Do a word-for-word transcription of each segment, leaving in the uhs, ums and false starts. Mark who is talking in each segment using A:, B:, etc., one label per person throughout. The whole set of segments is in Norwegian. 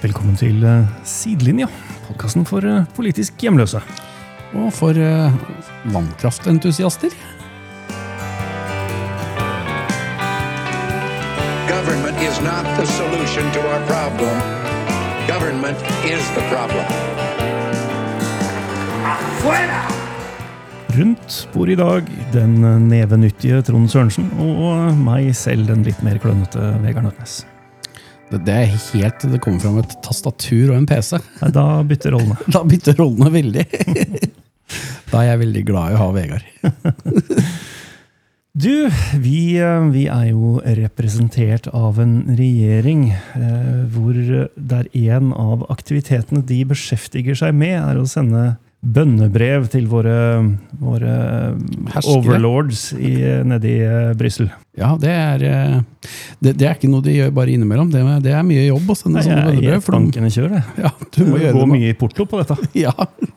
A: Velkommen til Sidelinja, podcasten for politisk hjemløse.
B: Og for uh, vannkraftentusiaster.
C: Government is not the solution to our problem. Government is the problem.
D: Fuera!
A: Rundt bor i dag den nevenyttige Trond Sørensen og meg selv, den litt mer klønnete Vegard Nøtnes.
B: Det, det er helt, det kommer frem et tastatur og en P C.
A: Nei, da bytter rollene.
B: Da bytter rollene veldig. Da er jeg veldig glad i å ha Vegard.
A: Du, vi, vi er jo representert av en regjering eh, hvor der en av aktivitetene de beskjeftiger seg med er å sende bønnebrev til våre, våre overlords i, nede i Bryssel.
B: Ja, det er, det, det er ikke noe de gjør bare innimellom. Det, det er mye jobb å sende
A: Nei,
B: sånne bønnebrev.
A: Jeg er bankene kjører det.
B: Ja, du må
A: det
B: gjøre
A: går
B: det.
A: Mye i porto på dette.
B: Ja.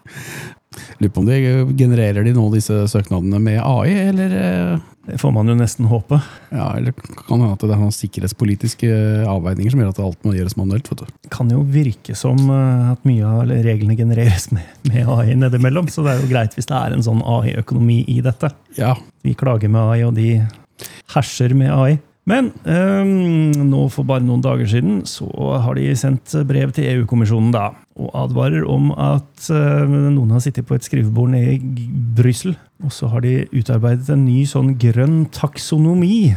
B: Lurer på om de genererer de nå disse søknadene med A I, eller...
A: Det får man jo nesten håpe.
B: Ja, eller kan hende at det er noen sikkerhetspolitiske avveininger som gjør at alt må gjøres manuelt, vet du.
A: Det kan jo virke som at mye av reglene genereres med, med A I nedimellom, så det er jo greit hvis det er en sånn A I-økonomi i dette.
B: Ja.
A: Vi klager med A I, og de herser med A I. Men øhm, nå for bare noen dager siden så har de sendt brev til E U-kommisjonen da, og advarer om at øh, noen har sittet på et skrivebord nede i Bryssel, og så har de utarbeidet en ny sånn grønn taksonomi,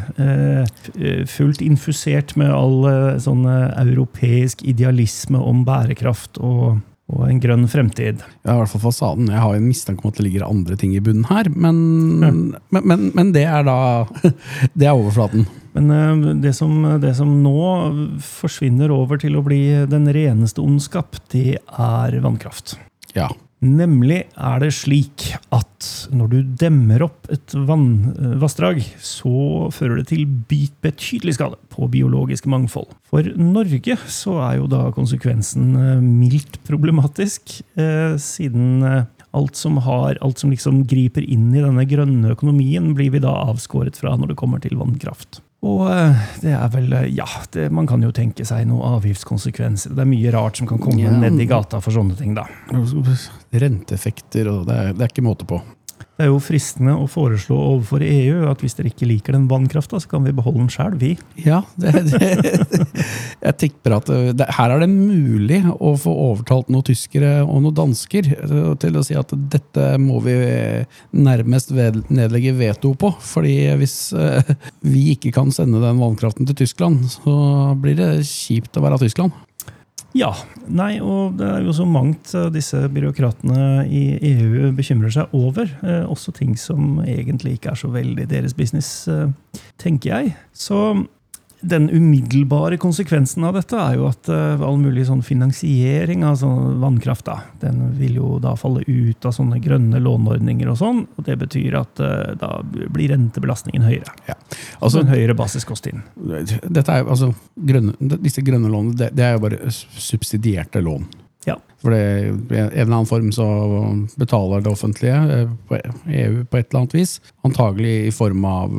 A: øh, fullt infusert med all øh, sånn europeisk idealisme om bærekraft og, og en grønn fremtid.
B: Ja, i hvert fall fasaden. Jeg har en mistanke om at det ligger andre ting i bunnen her, men,
A: ja.
B: men, men, men det er da, det er overflaten.
A: Men det som, det som nå forsvinner over til å bli den reneste ondskap, det er vannkraft.
B: Ja.
A: Nemlig er det slik at når du demmer opp et vannvassdrag, så fører det til betydelig skade på biologisk mangfold. For Norge så er jo da konsekvensen mildt problematisk, eh, siden alt som, har, alt som liksom griper inn i denne grønne økonomien blir vi da avskåret fra når det kommer til vannkraft. Og det er vel, ja, det, man kan jo tenke seg noen avgiftskonsekvenser. Det er mye rart som kan komme ja. ned i gata for sånne ting da.
B: Renteeffekter, og det er, det er ikke måte på.
A: Det er jo fristende å foreslå overfor E U at hvis dere ikke liker den vannkraften, så kan vi beholde den selv, vi.
B: Ja, det, det, jeg tenker at det, her er det mulig å få overtalt noen tyskere og noen dansker til å si at dette må vi nærmest ved, nedlegge veto på, fordi hvis uh, vi ikke kan sende den vannkraften til Tyskland, så blir det kjipt å være Tyskland.
A: Ja, nei, og det er jo så mangt disse byråkratene i E U bekymrer seg over. Eh, også ting som egentlig ikke er så veldig deres business, eh, tenker jeg. Så den umiddelbare konsekvensen av dette er jo at uh, all mulig sånn finansiering av sånn vannkraft, da, den vil jo da falle ut av sånne grønne låneordninger og sånn, og det betyr at uh, da blir rentebelastningen høyere. Ja. Altså en høyere basiskost inn.
B: Dette er jo, altså, grønne, disse grønne lånene, det, det er jo bare subsidierte lån.
A: Ja.
B: For det, i en eller annen form så betaler det offentlige på E U på et eller annet vis, antagelig i form av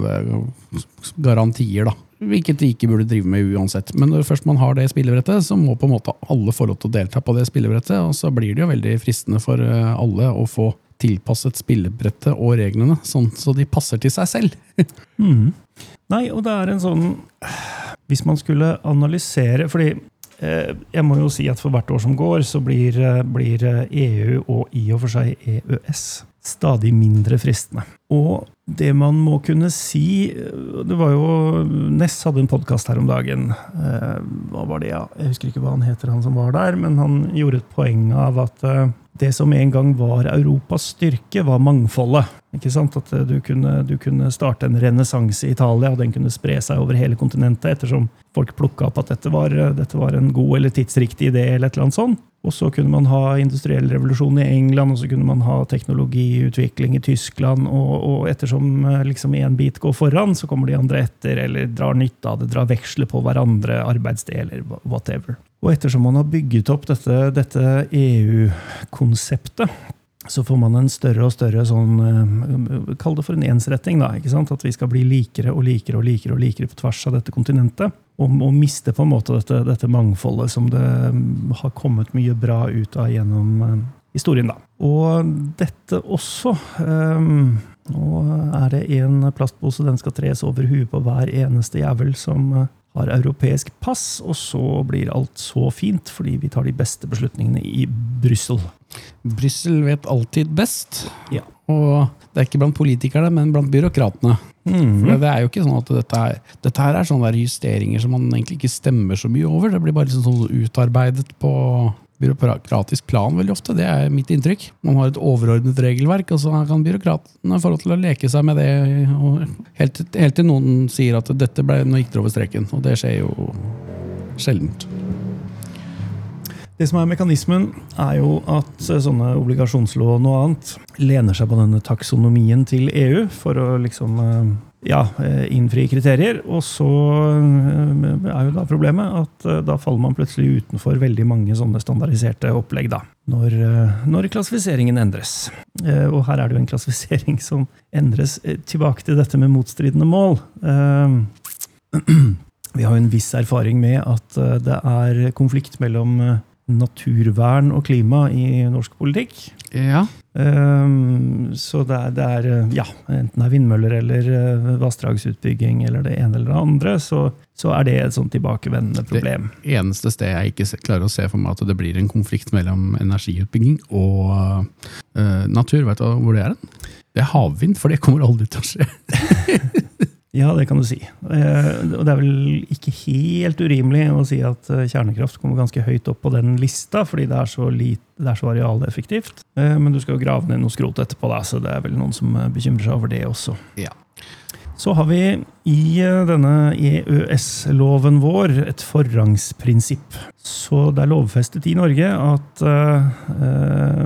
B: garantier da. Hvilket de ikke burde drive med uansett. Men når først man har det spillebrettet, så må på en måte alle få lov til å delta på det spillebrettet, og så blir det jo veldig fristende for alle å få tilpasset spillebrettet og reglene, sånn så de passer til seg selv.
A: mm. Nei, og det er en sånn, hvis man skulle analysere, fordi eh, jeg må jo si at for hvert år som går, så blir, blir E U og i og for seg E Ø S stadig mindre fristende. Og det man må kunne si, det var jo, Ness hadde en podcast her om dagen, eh, hva var det, ja? Jeg husker ikke hva han heter, han som var der, men han gjorde et poeng av at eh, det som en gang var Europas styrke var mangfoldet. Ikke sant? At du kunne, du kunne starte en renessanse i Italia, og den kunne spre seg over hele kontinentet, ettersom folk plukket opp at dette var, dette var en god eller tidsriktig idé, eller et eller annet sånt. Og så kunne man ha industriell revolusjon i England, og så kunne man ha teknologiutvikling i Tyskland, og, og ettersom liksom en bit går foran, så kommer de andre etter, eller drar nytte av det, drar veksler på hverandre, arbeidsdeler, whatever. Og ettersom man har bygget opp dette, dette E U-konseptet, så får man en større og større sånn, kall det for en ensretting da, ikke sant? At vi skal bli likere og likere og likere og likere på tvers av dette kontinentet. og, og miste på en måte dette, dette mangfoldet som det har kommet mye bra ut av gjennom uh, historien da. Og dette også, um, nå er det en plastpose, den skal tres over huet på hver eneste jævel som uh, har europeisk pass, og så blir alt så fint, fordi vi tar de beste beslutningene i Brussel.
B: Brussel vet alltid best,
A: Ja.
B: og det er ikke blant politikerne, men blant byråkratene.
A: Mhm.
B: For det er jo ikke sånn at dette, er, dette her er sånne der justeringer som man egentlig ikke stemmer så mye over. Det blir bare liksom sånn utarbeidet på byråkratisk plan veldig ofte. Det er mitt inntrykk. Man har et overordnet regelverk, og så kan byråkratene få lov til å leke seg med det, og helt, helt til noen sier at dette ble, nå gikk det over streken, og det skjer jo sjeldent.
A: Det som er mekanismen er jo at sånne obligasjonslån og annet lener seg på denne taksonomien til E U for å liksom ja, innfri kriterier, og så er jo da problemet at da faller man plutselig utenfor veldig mange sånne standardiserte opplegg da, når, når klassifiseringen endres. Og her er det jo en klassifisering som endres tilbake til dette med motstridende mål. Vi har jo en viss erfaring med at det er konflikt mellom naturvern og klima i norsk politikk.
B: Ja.
A: Um, så det er, det er, ja, enten det er vindmøller eller uh, vassdragsutbygging eller det ene eller det andre, så, så er det et sånn tilbakevendende problem.
B: Det eneste sted jeg ikke klarer å se for meg at det blir en konflikt mellom energiutbygging og uh, natur, vet du hvor det er den? Det er havvind, for det kommer aldri til å skje.
A: Ja, det kan du si. Eh, og det er vel ikke helt urimelig å si at kjernekraft kommer ganske høyt opp på den lista, fordi det er så, lite, det er så arealeffektivt. Eh, men du skal jo grave ned noe skrot etterpå, da, så det er vel noen som bekymrer seg over det også.
B: Ja.
A: Så har vi i denne E Ø S-loven vår et forrangsprinsipp. Så det er lovfestet i Norge at eh,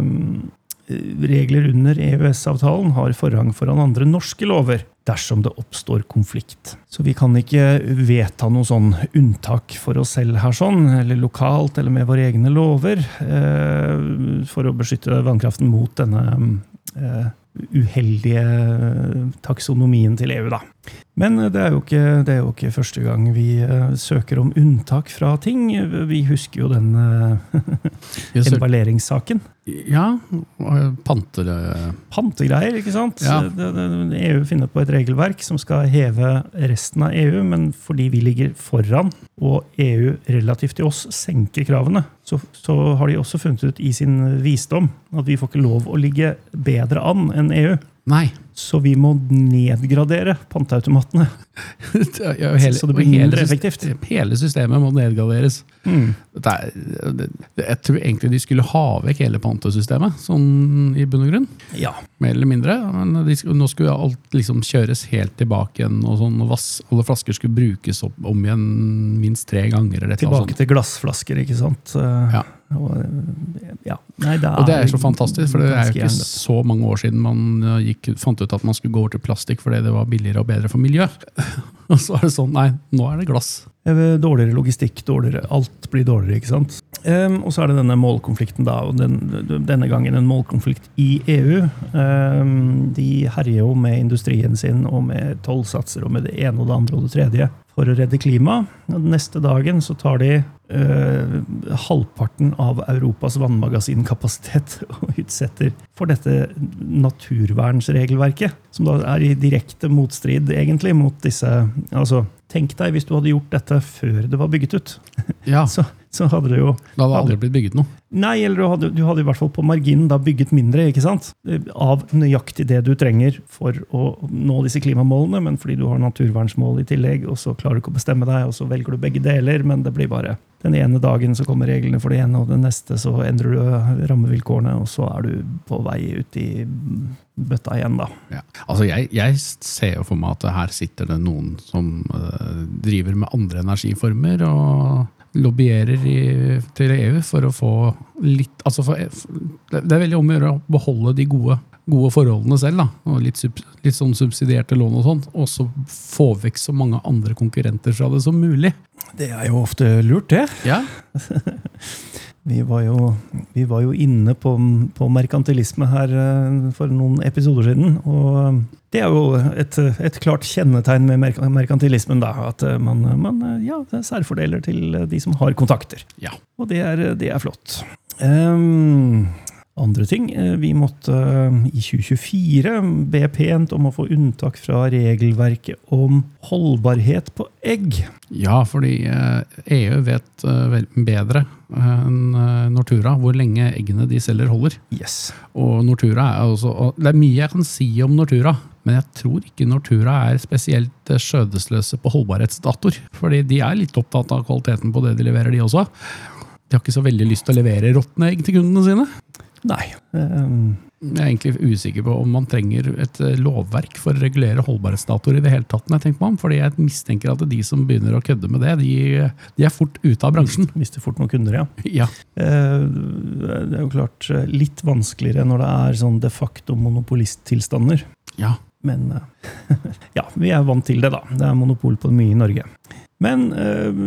A: regler under E Ø S-avtalen har forrang foran andre norske lover dersom det oppstår konflikt. Så vi kan ikke vedta noe sånn unntak for oss selv her sånn, eller lokalt, eller med våre egne lover, eh, for å beskytte vannkraften mot denne eh, uheldige taksonomien til E U da. Men det er jo ikke, det er jo ikke første gang vi uh, søker om unntak fra ting. Vi husker jo den uh, emballeringssaken.
B: Ja, panter...
A: Pantegreier, ikke sant?
B: Ja.
A: Det, det, E U finner på et regelverk som skal heve resten av E U, men fordi vi ligger foran, og E U relativt til oss senker kravene, så, så har de også funnet ut i sin visdom at vi får ikke lov å ligge bedre an enn E U.
B: Nei.
A: Så vi må nedgradere panteautomatene.
B: Ja, hele,
A: så det blir mindre effektivt.
B: Hele systemet må nedgraderes. Mm. Det er, det, jeg tror egentlig de skulle ha vekk hele pantesystemet, sånn i bunn og grunn.
A: Ja.
B: Mer eller mindre. Men de, nå skulle alt liksom kjøres helt tilbake igjen, og sånn, og vass, alle flasker skulle brukes opp, om igjen minst tre ganger. Eller
A: tilbake til glassflasker, ikke sant?
B: Ja.
A: Og, ja. Nei, det er,
B: og det er så fantastisk, for det er jo ikke
A: gjerne.
B: så mange år siden man gikk, fant ut at man skulle gå over til plastikk fordi det var billigere og bedre for miljø. Og så er det sånn, nei, nå er det glass.
A: Dårligere logistikk, dårligere, alt blir dårligere, ikke sant? Um, og så er det denne målkonflikten da, og den, denne gangen en målkonflikt i E U. Um, de herjer jo med industrien sin, og med tollsatser, og med det ene og det andre og det tredje, for å redde klima. Og den neste dagen så tar de uh, halvparten av Europas vannmagasinkapasitet og utsetter for dette naturvernsregelverket, som da er i direkte motstrid egentlig mot disse, altså tenk deg hvis du hadde gjort dette før det var bygget ut.
B: Ja.
A: så, så hadde det jo...
B: Da hadde det aldri blitt bygget noe.
A: Nei, eller du hadde, du hadde i hvert fall på marginen da bygget mindre, ikke sant? Av nøyaktig det du trenger for å nå disse klimamålene, men fordi du har naturvernsmål i tillegg, og så klarer du ikke å bestemme deg, og så velger du begge deler, men det blir bare den ene dagen så kommer reglene for det ene, og den neste så endrer du rammevilkårene, og så er du på vei ut i bøtta igjen da.
B: Ja. Altså jeg, jeg ser jo for meg at her sitter det noen som uh, driver med andre energiformer, og lobbyerer i, til E U for å få litt, altså for, det er veldig om å gjøre å beholde de gode, gode forholdene selv, da, og litt, sub, litt sånn subsidierte lån og sånt, og så få vekk så mange andre konkurrenter fra det som mulig.
A: Det er jo ofte lurt, det.
B: Ja.
A: Vi var jo, vi var jo inne på, på merkantilisme her for noen episoder siden, og det er jo et, et klart kjennetegn med merk merkantilismen da, at man, man ja, særfordeler til de som har kontakter.
B: Ja.
A: Og det er, det er flott. Um, Andre ting, vi måtte i tjue tjuefire be pent om å få unntak fra regelverket om holdbarhet på egg.
B: Ja, fordi E U vet bedre enn Nortura hvor lenge eggene de selger holder.
A: Yes.
B: Og Nortura er også, og det er mye jeg kan si om Nortura, men jeg tror ikke Nortura er spesielt skjødesløse på holdbarhetsdatoer, fordi de er litt opptatt av kvaliteten på det de leverer de også. De har ikke så veldig lyst til å levere råttne egg til kundene sine.
A: Nei. Um...
B: Jeg er egentlig usikker på om man trenger et lovverk for å regulere holdbarhetsdatoer i det hele tatt, når jeg tenker meg om, fordi jeg mistenker at de som begynner å kødde med det, de, de er fort ute av bransjen.
A: Mister fort noen kunder, ja.
B: Ja.
A: Uh, det er jo klart litt vanskeligere når det er sånn de facto monopolisttilstander.
B: Ja.
A: Men uh, ja, vi er vant til det da. Det er monopol på mye i Norge. Men uh,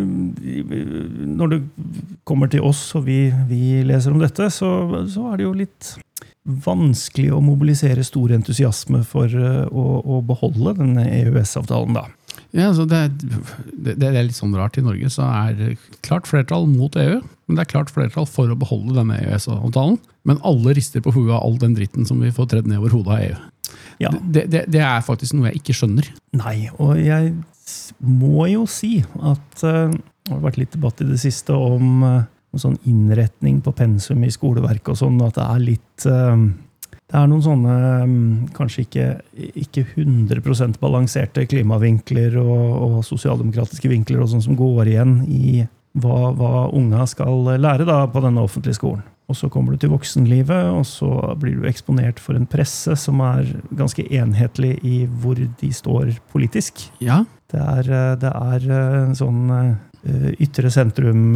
A: når det kommer til oss, og vi, vi leser om dette, så, så er det jo litt vanskelig å mobilisere stor entusiasme for uh, å, å beholde denne E U S-avtalen da.
B: Ja, så det, det, det er litt sånn rart i Norge, så er klart flertall mot E U, men det er klart flertall for å beholde denne E U S-avtalen, men alle rister på hodet av all den dritten som vi får tredd ned over hodet av E U. Ja. Det, det, det er faktisk noe jeg ikke skjønner.
A: Nei, og jeg må jo si at uh, det har vært litt debatt i det siste om uh, en sånn innretning på pensum i skoleverk og sånn, at det er litt uh, det er noen sånne um, kanskje ikke, ikke hundre prosent balanserte klimavinkler og, og sosialdemokratiske vinkler og sånn som går igjen i hva, hva unga skal lære da på denne offentlige skolen. Og så kommer du til voksenlivet, og så blir du eksponert for en presse som er ganske enhetlig i hvor de står politisk.
B: Ja.
A: Det er, det er en sånn ytre sentrum,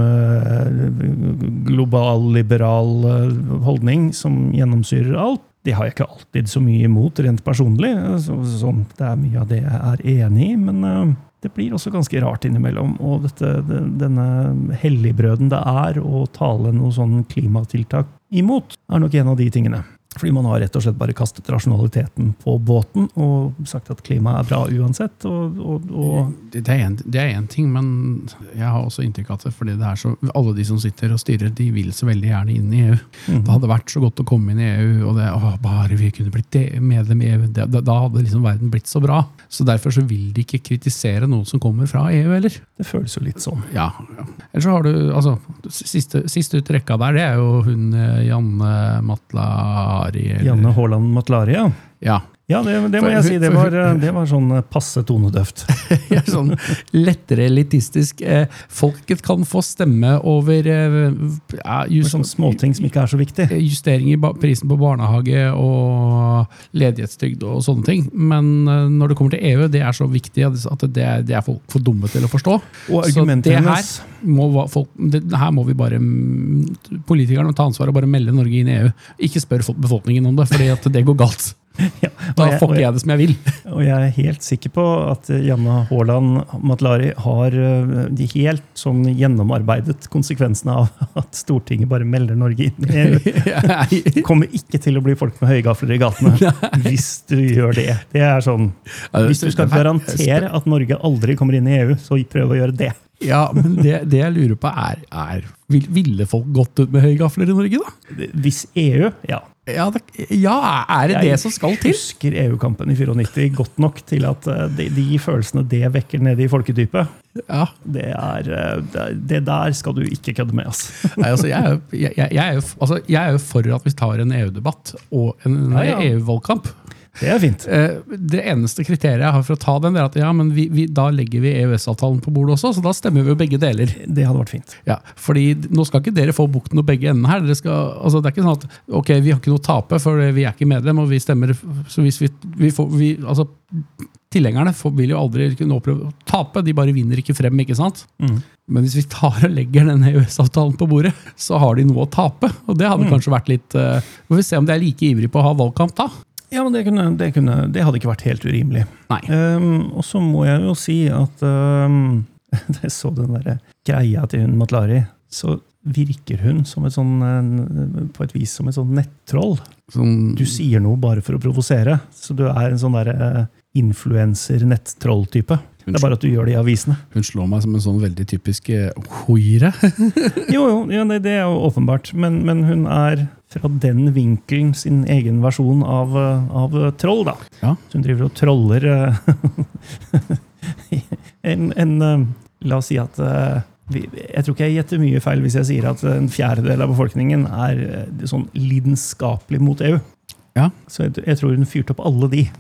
A: global, liberal holdning som gjennomsyrer alt. Det har jeg ikke alltid så mye imot, rent personlig. Sånn, det er mye av det jeg er enig i, men det blir også ganske rart innimellom. Og dette, denne helligbrøden det er å tale noe sånn klimatiltak imot, er nok en av de tingene. Fordi man har rett og slett bare kastet rasjonaliteten på båten og sagt at klima er bra uansett. Og, og, og
B: det, det, er en, det er en ting, men jeg har også inntrykk av det, fordi det er så, alle de som sitter og styrer, de vil så veldig gjerne inn i E U. Mm-hmm. Det hadde vært så godt å komme inn i E U, og det, å, bare vi kunne blitt medlem i E U, det, da, da hadde liksom verden blitt så bra. Så derfor så vil de ikke kritisere noe som kommer fra E U, eller?
A: Det føles jo litt sånn.
B: Ja. ja. Ellers så har du, altså, siste, siste ut rekka der, det er jo hun Janne Matlari. Eller...
A: Janne Haaland Matlari, ja.
B: Ja.
A: Ja, det, det må jeg si, det var, det var sånn passe tonedøft.
B: Ja, sånn lettere elitistisk. Folket kan få stemme over ja, just,
A: sånn småting som ikke er så viktig.
B: Justering i prisen på barnehage og ledighetstrygd og sånne ting. Men når det kommer til E U, det er så viktig at det er, det er folk for dumme til å forstå.
A: Og argumentet hennes...
B: Må folk, det, her må vi bare politikerne ta ansvar og bare melde Norge inn i E U. Ikke spør befolkningen om det, fordi at det går galt. Ja, da jeg, får ikke jeg, jeg det som jeg vil.
A: Og jeg er helt sikker på at Janne Haaland Matlari har de helt sånn gjennomarbeidet konsekvensene av at Stortinget bare melder Norge inn i E U. Det kommer ikke til å bli folk med høygafler i gatene hvis du gjør det. Det er sånn, hvis du skal garantere at Norge aldri kommer inn i E U, så prøv å gjøre det.
B: Ja, men det, det jeg lurer på er, er ville folk gått ut med høygafler i Norge da?
A: Hvis E U, ja.
B: Ja, det, ja, er det jeg det som skal til?
A: Jeg husker E U-kampen i nittifire godt nok til at de, de følelsene det vekker nede i folkedypet,
B: ja.
A: det, er, det, det der skal du ikke kødde med. Altså.
B: Nei, altså, jeg, er jo, jeg, jeg, er jo, altså, jeg er jo for at vi tar en E U-debatt og en ja, ja. E U-valgkamp.
A: Det er fint.
B: Det eneste kriteriet jeg har for å ta den, er at ja, men vi, vi, da legger vi E U S-avtalen på bordet også, så da stemmer vi jo begge deler.
A: Det hadde vært fint.
B: Ja, fordi nå skal ikke dere få bukten og begge endene her. Dere skal, altså, det er ikke sånn at, ok, vi har ikke noe å tape, for vi er ikke medlem, og vi stemmer, så hvis vi, vi får, vi, altså, tilhengerne får, vil jo aldri kunne oppleve å tape, de bare vinner ikke frem, ikke sant? Mm. Men hvis vi tar og legger den E U S-avtalen på bordet, så har de noe å tape, og det hadde mm. kanskje vært litt, uh, vi får se om de er like ivrig på å ha valgkamp da.
A: Ja, men det, kunne, det, kunne, det hadde ikke vært helt urimelig.
B: Nei.
A: Um, og så må jeg jo si at um, jeg så den der greia til hun Matlari, så virker hun som et sånn, på et vis som et sånn nettroll.
B: Sånn,
A: Du sier noe bare for å provosere, så du er en sånn der influencer-nettroll-type. Det er bare at du gjør det i avisene.
B: hun slår meg som en sånn veldig typisk hoire.
A: Jo, jo, ja, det, det er jo åpenbart, men, men hun er fra den vinkelen sin egen versjon av, av troll, da.
B: Ja.
A: Så hun driver og troller en, en, la oss si at vi, jeg tror ikke jeg gjetter mye feil hvis jeg sier at en fjerdedel av befolkningen er sånn lidenskapelig mot E U.
B: Ja.
A: Så jeg, jeg tror hun fyrte opp alle de.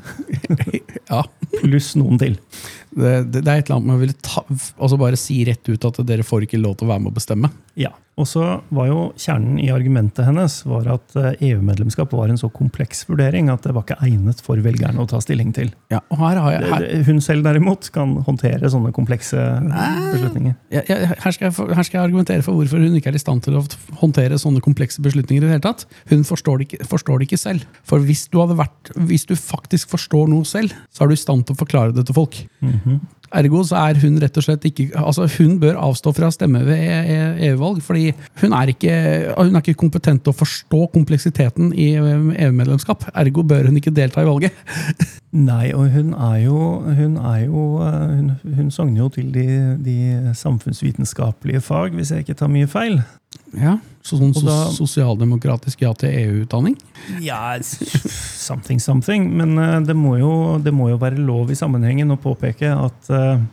B: Ja.
A: Pluss noen til.
B: Det, det, det er et eller annet med å ville ta, altså bare si rett ut at dere får ikke lov til å være med å bestemme.
A: Ja, og så var jo kjernen i argumentet hennes var at E U-medlemskap var en så kompleks vurdering at det var ikke egnet for velgerne å ta stilling til.
B: Ja, og her har jeg... Her,
A: Hun selv derimot kan håndtere sånne komplekse beslutninger.
B: jeg, jeg, her, skal jeg, her skal jeg argumentere for hvorfor hun ikke er i stand til å håndtere sånne komplekse beslutninger i det hele tatt. Hun forstår det ikke, forstår det ikke selv. For hvis du, hadde vært, hvis du faktisk forstår noe selv, så er du i stand til å forklare det til folk. Mm-hmm. Ergo så er hun rett og slett ikke, altså hun bør avstå fra å stemme ved E U-valg, fordi hun er, ikke, hun er ikke kompetent til å forstå kompleksiteten i E U-medlemskap. Ergo bør hun ikke delta i valget.
A: Nei, og hun er jo, hun er jo, hun, hun sogner jo til de, de samfunnsvitenskapelige fag, hvis jeg ikke tar mye feil.
B: Ja, så sånn
A: Og da-
B: sosialdemokratisk ja til E U-utdanning.
A: Ja, something, something, men eh, det må, jo, det må jo være lov i sammenhengen å påpeke at eh,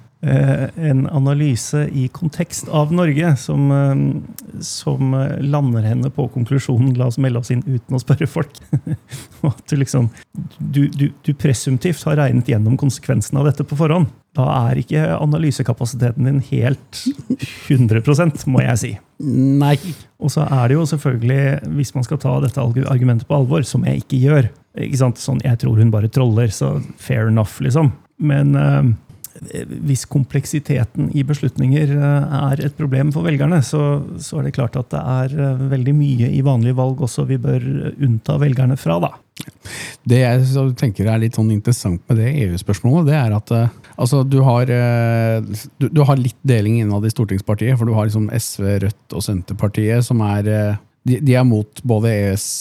A: en analyse i kontekst av Norge som, eh, som lander henne på konklusjonen, la oss melde oss inn uten å spørre folk. Og at du liksom, du, du, du presumptivt har regnet gjennom konsekvensen av dette på forhånd. Da er ikke analysekapasiteten din helt hundre prosent, må jeg si.
B: Nei.
A: Og så er det jo selvfølgelig, hvis man skal ta dette argumentet på alvor, som jeg ikke gjør, ikke sant? Sånn, jeg tror hun bare troller, så fair enough, liksom. Men eh, hvis kompleksiteten i beslutninger eh, er et problem for velgerne, så, så er det klart at det er eh, veldig mye i vanlige valg også vi bør unnta velgerne fra, da.
B: Det jeg så tenker er litt sånn interessant med det E U-spørsmålet, det er at uh, altså, du, har, uh, du, du har litt deling innad i Stortingspartiet, for du har liksom S V, Rødt og Senterpartiet som er, uh, de, de er mot både E S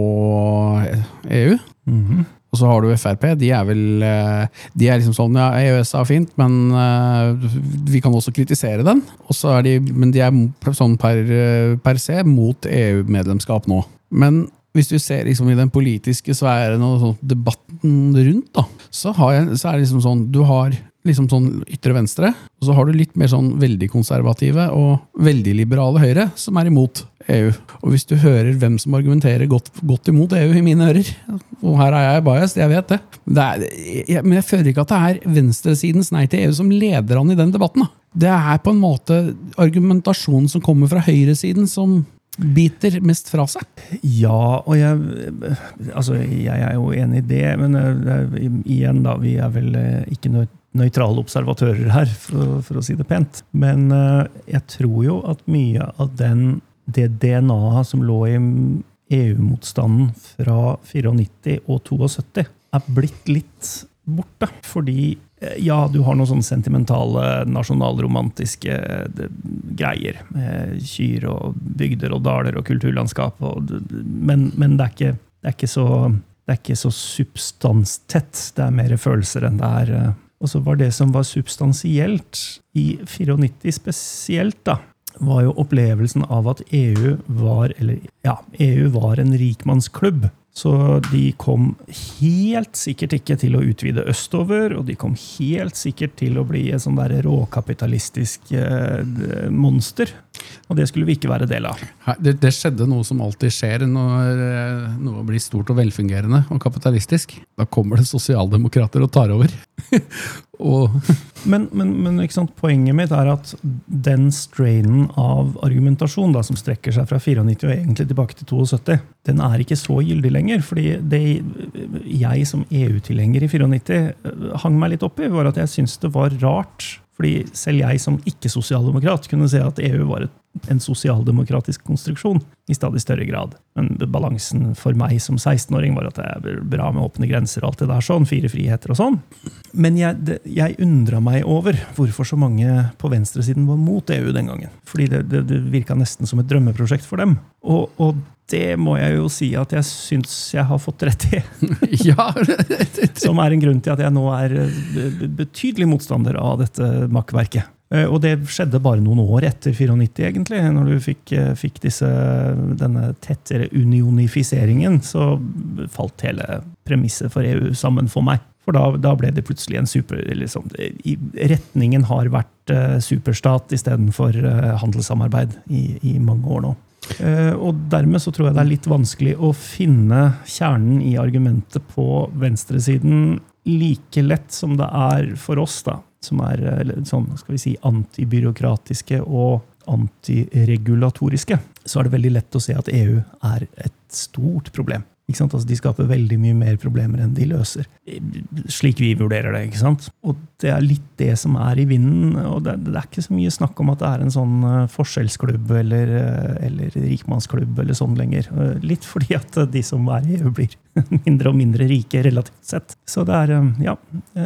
B: og E U. Mm-hmm. Og så har du F R P, de er vel, uh, de er liksom sånn, ja, E U S er fint, men uh, vi kan også kritisere den. Og så er de, men de er sånn per, per se mot E U-medlemskap nå. Men hvis du ser liksom i den politiske sfæren og sånn, debatten rundt, da, så, har jeg, så er det liksom sånn, du har liksom sånn ytre venstre, og så har du litt mer sånn veldig konservative og veldig liberale høyre som er imot E U. Og hvis du hører hvem som argumenterer godt, godt imot E U i mine ører, og her er jeg biased, jeg vet det, det er, jeg, men jeg føler ikke at det er venstresidens nei til E U som leder an i den debatten. Da. Det er på en måte argumentasjonen som kommer fra høyresiden som biter mest fra seg.
A: Ja, og jeg, altså, jeg er jo enig i det, men uh, igjen da, vi er vel uh, ikke nø nøytrale observatører her, for, for å si det pent. Men uh, jeg tror jo at mye av den, det D N A som lå i E U-motstanden fra nittifire og syttito er blitt litt borte, fordi ja, du har noen sånne sentimentale, nasjonalromantiske greier, med kyr og bygder og daler og kulturlandskap, og, men, men det, er ikke, det, er ikke så, det er ikke så substanstett, det er mer følelser enn det er. Og så var det som var substansielt i nittifire spesielt, da, var jo opplevelsen av at E U var, eller ja, E U var en rikmannsklubb. Så de kom helt sikkert ikke til å utvide østover, og de kom helt sikkert til å bli et sånn der råkapitalistisk eh, monster. Og det skulle vi ikke være del av.
B: Det, det skjedde noe som alltid skjer når noe blir stort og velfungerende og kapitalistisk. Da kommer det sosialdemokrater og tar over. og
A: men, men, men ikke sant? Poenget mitt er at den strainen av argumentasjon da, som strekker seg fra nittifire og egentlig tilbake til syttito, den er ikke så gyldig lenger, fordi det jeg som E U-tilhenger i nittifire hang meg litt opp i, var at jeg syntes det var rart, fordi selv jeg som ikke-sosialdemokrat kunne se at E U var et en sosialdemokratisk konstruksjon i stadig større grad. Men balansen for meg som seksten-åring var at det er bra med åpne grenser og alt det der sånn, fire friheter og sånn. Men jeg, det, jeg undret meg over hvorfor så mange på venstresiden var mot E U den gangen. Fordi det, det, det virket nesten som et drømmeprosjekt for dem. Og, og det må jeg jo si at jeg synes jeg har fått rett i.
B: Ja.
A: Som er en grunn til at jeg nå er betydelig motstander av dette makkverket. Og det skjedde bare noen år etter nittifire egentlig, når du fikk, fikk disse, denne tettere unionifiseringen, så falt hele premisset for E U sammen for meg. For da, da ble det plutselig en super, liksom, i retningen har vært superstat i stedet for handelssamarbeid i, i mange år nå. Uh, og dermed så tror jeg det er litt vanskelig å finne kjernen i argumentet på venstresiden like lett som det er for oss da, som er sånn, skal vi si, antibyråkratiske og antiregulatoriske. Så er det veldig lett å se at E U er et stort problem. Ikke sant? Altså, de skaper veldig mye mer problemer enn de løser. Slik vi vurderer det, ikke sant? Og det er litt det som er i vinden, og det, det er ikke så mye snakk om at det er en sånn forskjellsklubb eller, eller rikmannsklubb eller sånn lenger. Litt fordi at de som er i E U blir mindre og mindre rike relativt sett. Så det er, ja...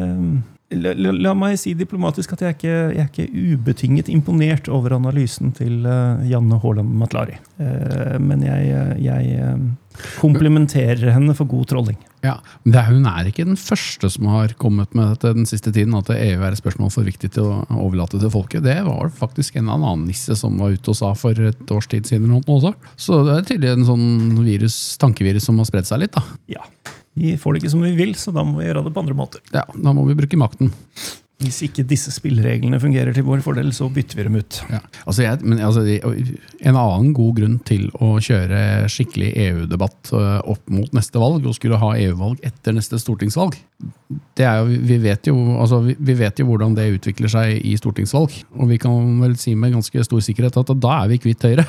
A: La, la, la meg si diplomatisk at jeg er ikke, jeg er ikke ubetinget imponert over analysen til uh, Janne Haaland Matlary. Uh, men jeg, jeg uh, komplimenterer henne for god trolling.
B: Ja, men det er, hun er ikke den første som har kommet med dette den siste tiden, at E U er et spørsmål for viktig til å overlate til folket. Det var faktisk en annen nisse som var ute og sa for et års tid siden også. Så det er tydelig en sånn virus, tankevirus som har spredt seg litt da.
A: Ja. Vi får det ikke som vi vil, så da må vi gjøre det på andre måter.
B: Ja, da må vi bruke makten.
A: Hvis ikke disse spillereglene fungerer til vår fordel, så bytter vi dem ut.
B: Ja. Altså, jeg, men, altså, en annen god grunn til å kjøre skikkelig E U-debatt opp mot neste valg, og skulle ha E U-valg etter neste stortingsvalg, det er jo, vi vet jo, altså, vi vet jo hvordan det utvikler seg i stortingsvalg, og vi kan vel si med ganske stor sikkerhet at da er vi kvitt Høyre.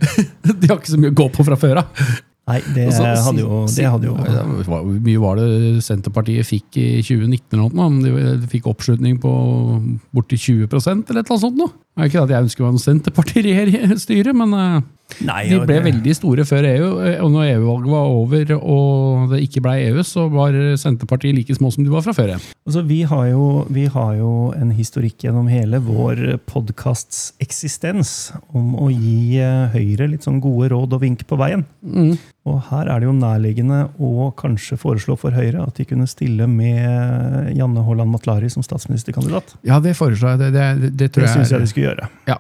B: De har ikke så mye å gå på fra før av.
A: Nei, det hadde jo... Det hadde jo
B: Hvor mye var det Senterpartiet fikk i tjue nitten eller noe? De fikk oppslutning på borti tjue prosent eller et eller annet sånt nå? Det er ikke at jeg ønsker å ha en Senterparti-styre, men Nei, de ble det... veldig store før E U, og når E U-valget var over og det ikke ble E U, så var Senterpartiet like små som de var fra før igjen.
A: Altså, vi har jo, vi har jo en historikk gjennom hele vår podcasts eksistens om å gi Høyre litt sånn gode råd og vink på veien. Mm. Og her er det jo nærliggende å kanskje foreslå for Høyre at de kunne stille med Janne Haaland Matlary som statsministerkandidat.
B: Ja, det foreslår jeg. Det, det, det, tror
A: det synes jeg de skulle gjøre.
B: Ja.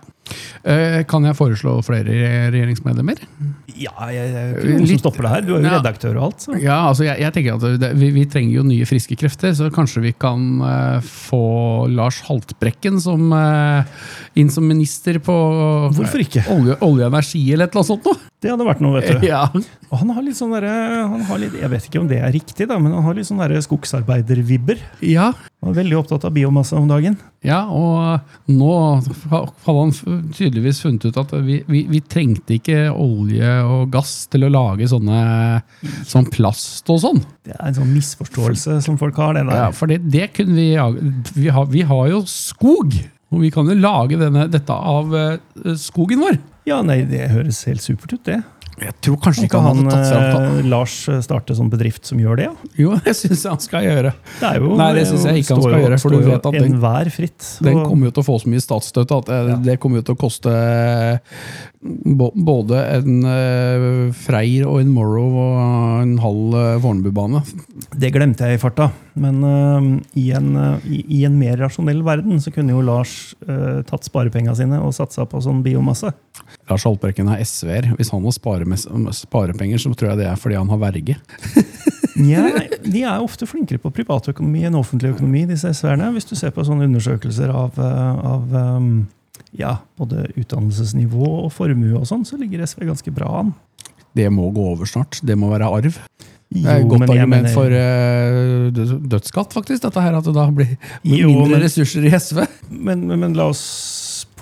B: Kan jeg foreslå flere regjeringsmedlemmer?
A: Ja, jeg, jeg, jeg noen som stopper det her. Du er jo ja. redaktør og alt. Så.
B: Ja, altså jeg, jeg tenker at det, vi, vi trenger jo nye friske krefter, så kanskje vi kan uh, få Lars Haltbrekken som, uh, inn som minister på
A: Hvorfor ikke?
B: Olje, olje og energi eller et eller annet sånt nå.
A: Det hadde vært noe, vet du.
B: Ja.
A: Og han har litt sånn der, han har litt, jeg vet ikke om det er riktig da, men han har litt sånn der skogsarbeidervibber.
B: Ja.
A: Han er veldig opptatt av biomasse om dagen.
B: Ja, og nå hadde han tydeligvis funnet ut at vi, vi, vi trengte ikke olje og gass til å lage sånne, sånn plast og sånn.
A: Det er en sånn misforståelse som folk har. Det der.
B: Ja, for det, det kunne vi, vi har, vi har jo skog, og vi kan jo lage denne, dette av skogen vår.
A: Ja, nei, det høres helt supert ut, det.
B: Jeg tror kanskje ikke han, han hadde tatt seg av
A: det. Lars starte sånn bedrift som gjør det, ja?
B: Jo, det synes jeg han skal gjøre.
A: Det er jo,
B: Nei, det synes jeg ikke han skal
A: jo,
B: gjøre, for du vet at den,
A: enhver fritt.
B: Den kommer jo til å få så mye statsstøtte at det, ja. det kommer jo til å koste både en uh, Freyr og en Morrow og en halv uh, Fornebubane.
A: Det glemte jeg i farta, men uh, i, en, uh, i, i en mer rasjonell verden så kunne jo Lars uh, tatt sparepengene sine og satsa på sånn biomasse.
B: Lars Haltbrekken er S V-er. Hvis han må spare med, sparepenger, så tror jeg det er fordi han har verge.
A: Ja, de er ofte flinkere på privatøkonomi enn offentlig økonomi, disse S V-erne. Hvis du ser på sånne undersøkelser av, av um, ja, både utdannelsesnivå og formue og sånn, så ligger S V ganske bra an.
B: Det må gå over snart. Det må være arv.
A: Jo,
B: det er et godt argument
A: mener,
B: for uh, dødsskatt, faktisk, dette her, at det da blir mindre jo, men, ressurser i S V.
A: Men, men, men la oss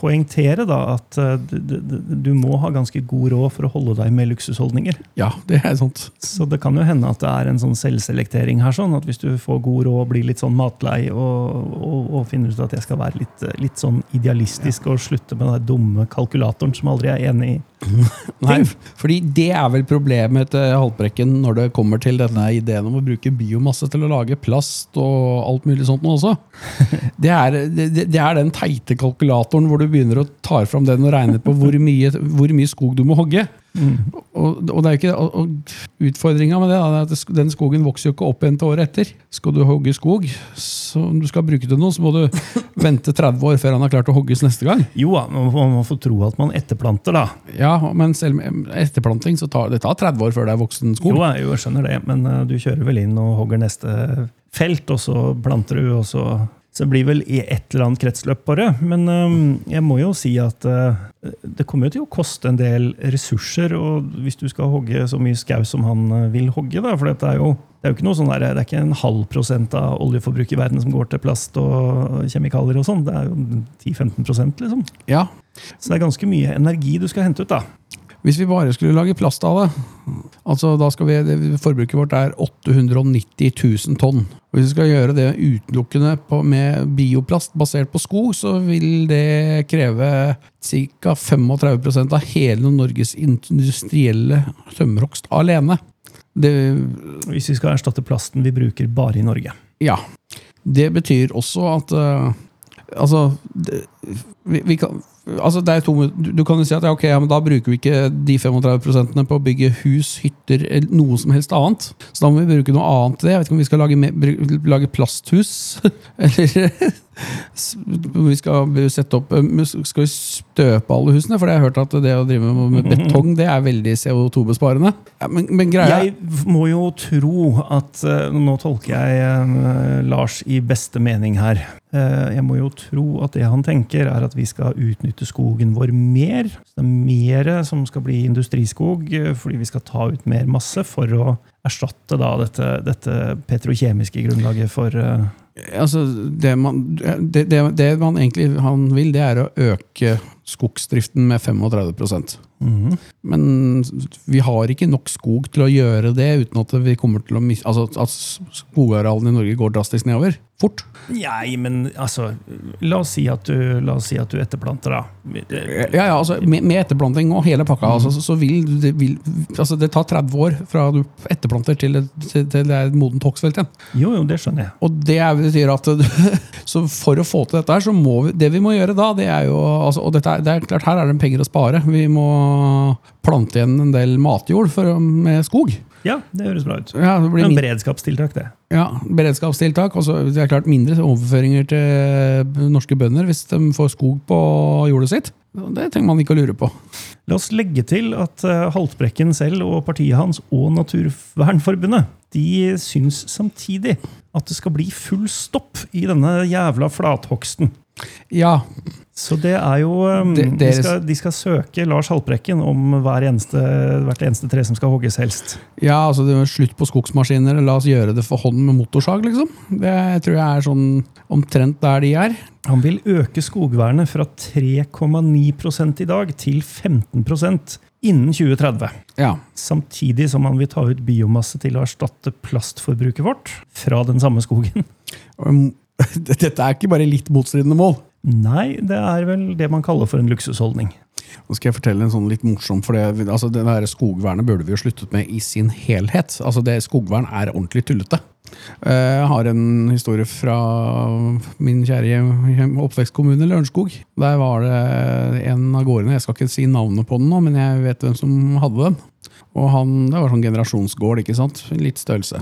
A: poengtere da at uh, du, du, du må ha ganske god råd for å holde deg med luksusholdninger.
B: Ja, det er sant.
A: Så det kan jo hende at det er en sånn selvselektering her, sånn at hvis du får god råd, blir litt sånn matlei og, og, og finner ut at jeg skal være litt, litt sånn idealistisk og slutte med den dumme kalkulatoren som aldri er enig i.
B: Nei, fordi det er vel problemet til Haltbrekken når det kommer til denne ideen om å bruke biomasse til å lage plast og alt mulig sånt nå også. Det er, det, det er den teite kalkulatoren hvor du begynner å ta fram den og regne på hvor mye, hvor mye skog du må hogge. Mm. Og, og, det er ikke, og, og utfordringen med det er at den skogen vokser jo ikke opp igjen til året etter. Skal du hogge skog, så om du skal bruke til noe, så må du vente tretti år før han har klart å hogges neste gang.
A: Jo, man må få tro at man etterplanter da.
B: Ja, men selv med etterplanting så tar det tar tretti år før det er voksen skog.
A: Jo, jeg skjønner det, men uh, du kjører vel inn og hogger neste felt, og så planter du, og så Så det blir vel i et eller annet kretsløp bare. Men um, jeg må jo si at uh, det kommer jo til å koste en del ressurser, og hvis du skal hogge så mye skau som han uh, vil hogge, da, for det er jo, det er jo ikke noe sånn der, det er ikke en halv prosent av oljeforbruk i verden som går til plast og kjemikalier og sånn. Det er jo ti til femten prosent liksom.
B: Ja.
A: Så det er ganske mye energi du skal hente ut da.
B: Hvis vi bare skulle lage plast av det, altså da skal vi, forbruket vårt er åtte hundre og nitti tusen tonn. Og hvis vi skal gjøre det utelukkende på, med bioplast basert på skog, så vil det kreve ca. tretifem prosent av hele Norges industrielle tømmerhogst alene. Det,
A: hvis vi skal erstatte plasten vi bruker bare i Norge.
B: Ja. Det betyr også at uh, altså, det, vi, vi kan Altså det er to, du kan jo si at ja, okay, ja, men da bruker vi ikke de tretifem prosentene på å bygge hus, hytter eller noe som helst annet. Så da må vi bruke noe annet til det. Jeg vet ikke om vi skal lage, med, lage plasthus, eller vi skal sette opp, skal vi støpe alle husene, for jeg har hørt at det å drive med betong, det er veldig C O to besparende. Ja, men, men greia...
A: Jeg må jo tro at, nå tolker jeg uh, Lars i beste mening her, uh, jeg må jo tro at det han tenker er at vi skal utnytte skogen vår mer, så det er mer som skal bli industriskog, fordi vi skal ta ut mer masse for å erstatte da dette, dette petrokjemiske grunnlaget for... Uh,
B: Altså, det man, det, det, det man egentlig han vil, det er å øke skogsdriften med tretifem prosent. Mm-hmm. Men vi har ikke nok skog til å gjøre det uten at vi kommer til å mis- altså at skogarealene i Norge går drastisk nedover. Fort.
A: Nei, men altså, la oss si at du, la oss si at du etterplanter da.
B: Ja, ja, altså med, med etterplanting og hele pakka, mm. altså, så vil det, vil, altså det tar tretti år fra du etterplanter til, til, til det er modent hogstfelt igjen.
A: Jo, jo, det skjønner jeg.
B: Og det er, betyr at så for å få til dette her, så må vi, det vi må gjøre da, det er jo, altså, og dette er, det er klart, her er det penger å spare. Vi må plante igjen en del matjord for, med skog.
A: Ja, det høres bra ut.
B: Ja, det blir
A: en beredskapstiltak, det.
B: Ja, beredskapstiltak. Og så det er klart mindre overføringer til norske bønder hvis de får skog på jordet sitt. Det trenger man ikke å lure på.
A: La oss legge til at Haltbrekken selv og partiet hans og Naturvernforbundet, de syns samtidig at det skal bli full stopp i denne jævla flathogsten.
B: Ja.
A: Så det er jo, de, de, skal, de skal søke Lars Haltbrekken om hver eneste, hvert eneste tre som skal hogges helst.
B: Ja, altså det er slutt på skogsmaskiner, la oss gjøre det for hånd med motorsag, liksom. Det tror jeg er sånn omtrent der de er.
A: Han vil øke skogvernet fra tre komma ni prosent i dag til femten prosent innen tjue tretti.
B: Ja.
A: Samtidig som han vil ta ut biomasse til å erstatte plastforbruket vårt fra den samme skogen.
B: Dette er ikke bare litt motstridende mål.
A: Nei, det er vel det man kaller for en luksusholdning.
B: Nå skal jeg fortelle en sånn litt morsom, for det, altså det der skogvernet burde vi jo sluttet med i sin helhet. Altså det skogvern er ordentlig tullete. Jeg har en historie fra min kjære oppvekstkommune Lørenskog. Der var det en av gårdene, jeg skal ikke si navnet på den nå, men jeg vet hvem som hadde den. Og han, det var sånn generasjonsgård, ikke sant? Litt størrelse.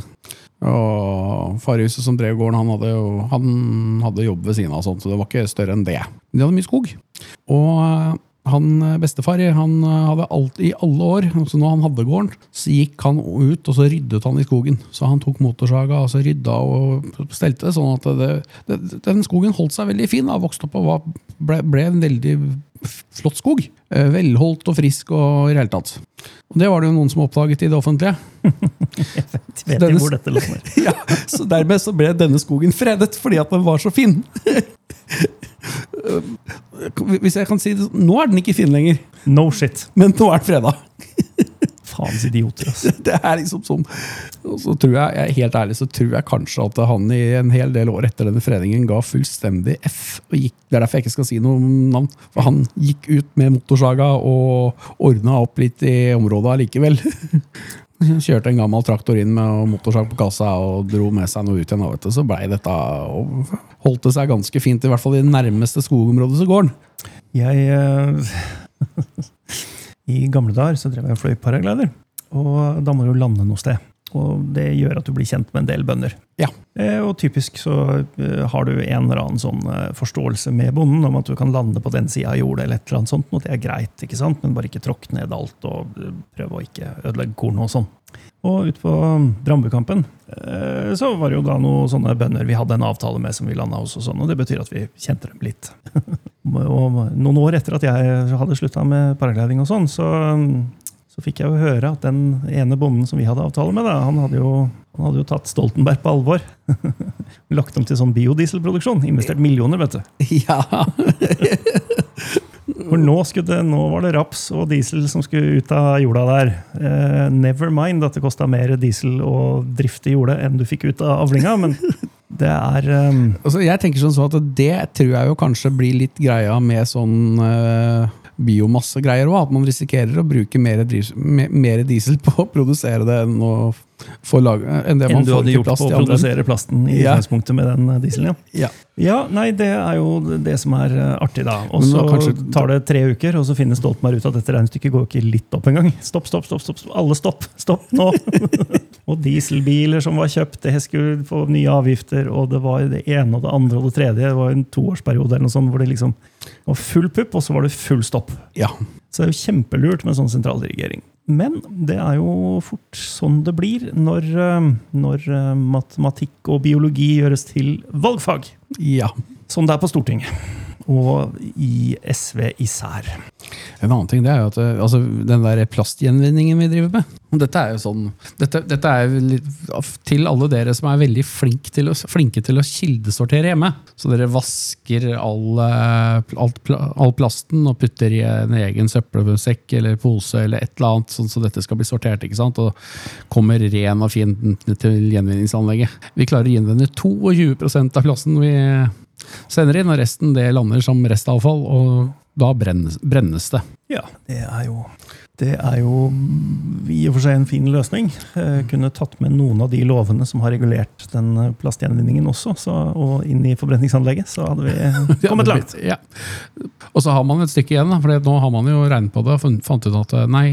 B: Og farhuset som drev gården, han hadde, jo, han hadde jobb ved siden av sånt, så det var ikke større enn det. Men de hadde mye skog. Og han bestefar, han hadde alt, i alle år, så når han hadde gården, så gikk han ut, og så ryddet han i skogen. Så han tok motorsaga, og så rydda og stelte det, sånn at det, det, den skogen holdt seg veldig fin, og vokste opp og var, ble, ble en veldig flott skog. Velholdt og frisk og i hele tatt. Og det var det jo noen som oppdaget i det offentlige.
A: Jeg vet, vet denne, hvor dette låner.
B: Ja, så dermed så ble denne skogen fredet, fordi at den var så fin. hvis jeg kan si det, nå er den ikke fin lenger,
A: No shit.
B: men nå er det fredag.
A: Faens idioter, altså.
B: Det er liksom sånn. Og så tror jeg, jeg, helt ærlig, så tror jeg kanskje at han i en hel del år etter denne fredningen ga fullstendig F. Og gikk, det er derfor jeg ikke skal si noe navn. For han gikk ut med motorsaga og ordnet opp litt i området likevel. Kjørte en gammel traktor inn med motorsag på kassa og dro med seg noe ut igjen. Vet du. Så ble dette, og holdt det seg ganske fint, i hvert fall i det nærmeste skogområdet så går den.
A: Jeg... Uh, I gamle dager så drev jeg fløy paraglider, og da må du lande noe sted. Og det gjør at du blir kjent med en del bønder.
B: Ja.
A: Eh, og typisk så eh, har du en eller annen sånn eh, forståelse med bonden om at du kan lande på den siden av jordet eller et eller annet sånt, og det er greit, ikke sant? Men bare ikke tråkk ned alt og eh, prøve å ikke ødelegge korn og sånn. Og ut på Drambukampen eh, så var det jo da noen sånne bønder vi hadde en avtale med som vi landet hos og sånn, og det betyr at vi kjente dem litt. Og noen år etter at jeg hadde sluttet med paragliding og sånn, så, så fikk jeg jo høre at den ene bonden som vi hadde avtale med, da, han, hadde jo, han hadde jo tatt Stoltenberg på alvor. Lagt dem til sånn biodieselproduksjon, investert millioner, vet du.
B: Ja.
A: For nå, skulle det, nå var det raps og diesel som skulle ut av jorda der. Eh, never mind at det kostet mer diesel å drifte jordet enn du fikk ut av avlinga, men det er... Um...
B: Altså, jeg tenker sånn så at det tror jeg jo kanskje blir litt greia med sånn uh, biomassegreier også, at man risikerer å bruke mer, drivs, mer diesel på å produsere det enn å få lage, enn det
A: enn
B: man
A: du
B: får
A: hadde
B: til
A: gjort
B: plast
A: på å
B: i andre.
A: produsere plasten i
B: Ja.
A: utgangspunktet med den dieselen, ja.
B: Ja.
A: Ja, nei, det er jo det som er artig da. Og
B: Men
A: så
B: nå kanskje-
A: tar det tre uker, og så finner Stoltenberg ut at dette regnestykket går ikke litt opp en gang. Stopp, stopp, stopp, stopp, stopp. Alle stopp, stopp nå. Og dieselbiler som var kjøpt, det skulle få nye avgifter, og det var det ene og det andre og det tredje. Det var en toårsperiode eller noe sånt, hvor det liksom var full pupp, og så var det full stopp.
B: Ja.
A: Så det er jo kjempelurt med sånn sentraldirigering. Men det er jo fort sånn det blir når, når matematikk og biologi gjøres til valgfag.
B: Ja.
A: Sånn det er på Stortinget. Og i S V især.
B: En annen ting det er jo at altså, den der plastgjenvinningen vi driver med, dette er jo sånn, dette, dette er jo litt, til alle dere som er veldig flink til å, flinke til å kildesortere hjemme. Så dere vasker all, all, all plasten og putter i en egen søppelsekk eller pose eller et eller annet, sånn så dette skal bli sortert, ikke sant? Og kommer ren og fin til gjenvinningsanlegget. Vi klarer å gjenvinne tjueto prosent av plasten vi sender inn, og resten det lander som restavfall, og da brennes, brennes det.
A: Ja, det er jo, det er jo i og for seg en fin løsning. Jeg kunne tatt med noen av de lovene som har regulert den plastgjenvinningen også, så, og inn i forbrenningsanlegget, så hadde vi kommet langt.
B: Ja. Og så har man et stykke igjen, for nå har man jo regnet på det og fant ut at nei,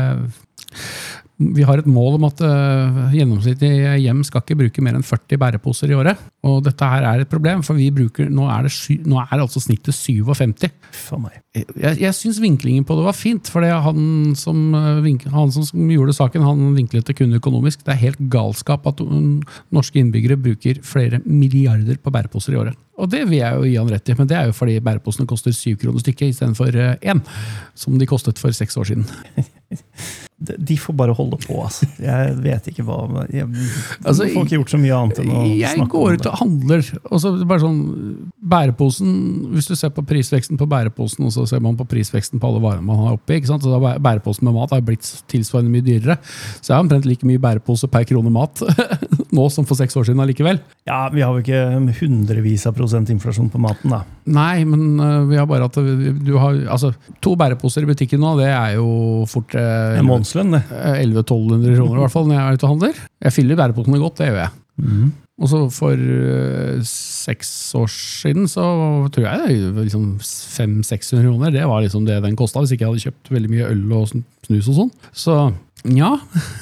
B: vi har et mål om at uh, gjennomsnittlig hjem skal ikke bruke mer enn førti bæreposer i året. Og dette her er et problem, for vi bruker, nå er det, sy, nå er det altså snittet syvogfemti.
A: For meg.
B: Jeg, jeg synes vinklingen på det var fint, for det han, som, han som gjorde saken, han vinklet det kun økonomisk. Det er helt galskap at norske innbyggere bruker flere milliarder på bæreposer i året. Og det vil jeg jo gi han rett i, men det er jo fordi bæreposene koster syv kroner stykket i stedet for én, som de kostet for seks år siden.
A: De får bare holde på, altså. Jeg vet ikke hva... Jeg,
B: altså,
A: får ikke gjort så mye annet enn å
B: jeg
A: snakke
B: går
A: om
B: ut
A: det.
B: og handler, og så bare sånn, bæreposen, hvis du ser på prisveksten på bæreposen, og så ser man på prisveksten på alle varene man har oppi, ikke sant? Så da bæreposen med mat har blitt tilsvarende mye dyrere. Så jeg har omtrent like mye bærepose per krone mat nå som for seks år siden allikevel.
A: Ja, vi har jo ikke hundrevis av prosent inflasjon på maten, da.
B: Nei, men uh, vi har bare at du har, altså, to bæreposer i butikken nå, det er jo fort uh,
A: En månedslønn, det.
B: elleve til tolv hundre kroner i hvert fall når jeg er ute og handler. Jeg fyller bæreposene godt, det gjør jeg.
A: Mm.
B: Og så for uh, seks år siden så tror jeg det var liksom fem til seks hundre kroner, det var liksom det den kostet hvis ikke jeg hadde kjøpt veldig mye øl og snus og sånn. Så, ja.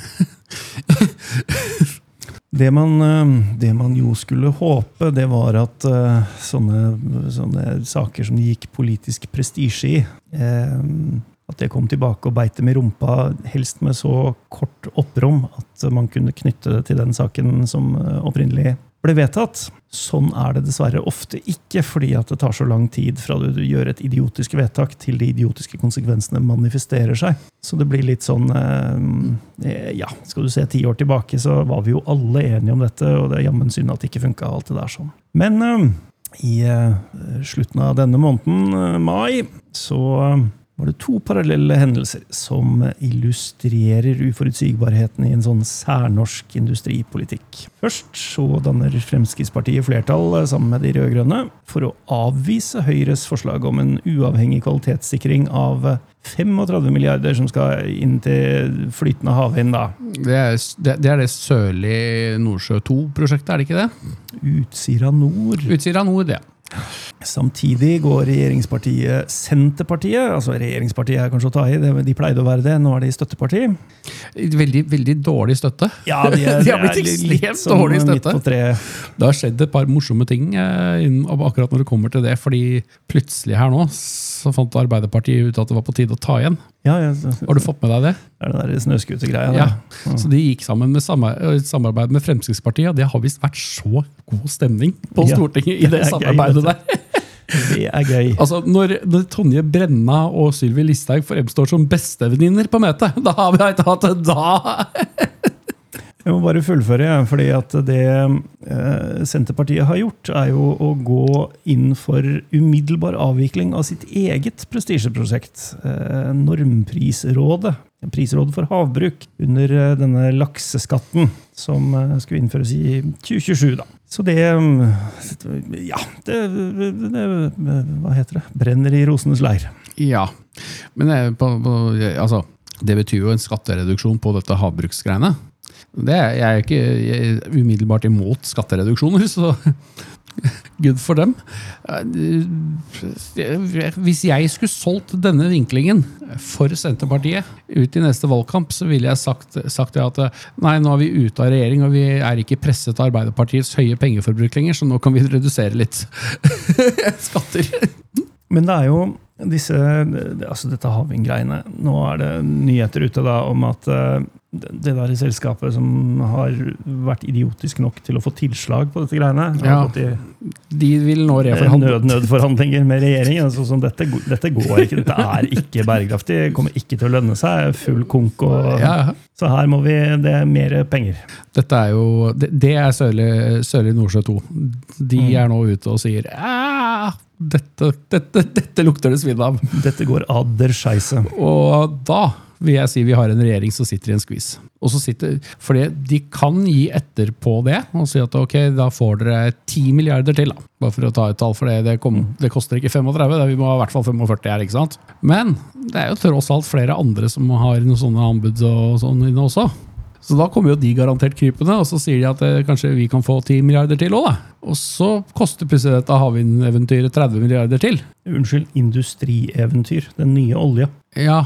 A: Det man, det man jo skulle håpe, det var at uh, sånne, sånne saker som gikk politisk prestige i, eh, at det kom tilbake og beite med rumpa, helst med så kort opprom at man kunne knytte det til den saken som opprinnelig ble vedtatt. Sånn er det dessverre ofte ikke, fordi at det tar så lang tid fra du gjør et idiotisk vedtak til de idiotiske konsekvensene manifesterer seg. Så det blir litt sånn, eh, ja, skal du se ti år tilbake, så var vi jo alle enige om dette, og det er jammen synd at det ikke funket alt det der sånn. Men eh, i uh, slutten av denne måneden, uh, mai, så uh, var det to parallelle hendelser som illustrerer uforutsigbarheten i en sånn særnorsk industripolitikk. Først så danner Fremskrittspartiet flertall sammen med de rødgrønne for å avvise Høyres forslag om en uavhengig kvalitetssikring av femogtredve milliarder som skal inn til flytende havvind da.
B: Det er det, det, er det sørlige Nordsjø to-prosjektet, er det ikke det?
A: Utsira Nord.
B: Utsira Nord, det.
A: Samtidig går regjeringspartiet Senterpartiet, altså regjeringspartiet er kanskje å ta i, de pleide å være det, nå er de støtteparti.
B: Veldig, veldig dårlig støtte.
A: Ja, de, er,
B: de har blitt ekstremt dårlig støtte. Det har skjedd et par morsomme ting eh, akkurat når det kommer til det, fordi plutselig her nå så fant Arbeiderpartiet ut at det var på tide å ta igjen.
A: Ja, ja, så,
B: har du fått med deg det?
A: Det er det der snøskutergreia.
B: Ja, ja. Så de gikk sammen med samarbeid med Fremskrittspartiet, og det har vist vært så god stemning på Stortinget ja, i det, det samarbeidet gøy, der.
A: Det er gøy.
B: Altså, når, når Tonje Brenna og Sylvi Listhaug fremstår som bestevenninner på møtet, da har vi hatt det da.
A: Jeg må bare fullføre, fordi at det eh, Senterpartiet har gjort er jo å gå inn for umiddelbar avvikling av sitt eget prestisjeprosjekt, eh, Normprisrådet, prisrådet for havbruk, under eh, denne lakseskatten som eh, skulle innføres i tjue tjuesju da. Så det, ja, det, det, hva heter det? Brenner i rosenes leir.
B: Ja, men det, på, på, altså, det betyr jo en skattereduksjon på dette havbruksgreiene. Det, jeg er ikke jeg er umiddelbart imot skattereduksjoner, så good for dem. Hvis jeg skulle solgt denne vinklingen for Senterpartiet ut i neste valgkamp, så ville jeg sagt, sagt at nei, nå er vi ute av regjering, og vi er ikke presset av Arbeiderpartiets høye pengeforbruk lenger, så nå kan vi redusere litt skatter.
A: Men det er jo disse, altså dette havvindgreiene. Nå er det nyheter ute da om at det der selskapet som har vært idiotisk nok til å få tilslag på dette greiene,
B: ja,
A: i,
B: de vil nå reforhandle.
A: Nød, nødforhandlinger med regjeringen. Altså, sånn, dette, dette går ikke, dette er ikke bærekraftig, kommer ikke til å lønne seg, full konk, og,
B: ja.
A: Så her må vi, det er mer penger.
B: Dette er jo, det, det er Sørlig, Sørlig Nordsjø to. De mm. er nå ute og sier, dette, dette, dette lukter det svidd av.
A: Dette går adder scheisse.
B: Og da vil jeg si vi har en regjering som sitter i en skvis. Og så sitter, fordi de kan gi etter på det, og si at ok, da får dere ti milliarder til, da. Bare for å ta et tall, for det, det, kom, det koster ikke femogtredve, vi må ha i hvert fall femogførti her, ikke sant? Men det er jo tross alt flere andre som har noen sånne anbud og sånn inne også. Så da kommer jo de garantert krypende, og så sier de at eh, kanskje vi kan få ti milliarder til også, da. Og så koster plutselig dette havvindeventyret tretti milliarder til.
A: Unnskyld, industrieventyr, den nye olje.
B: Ja,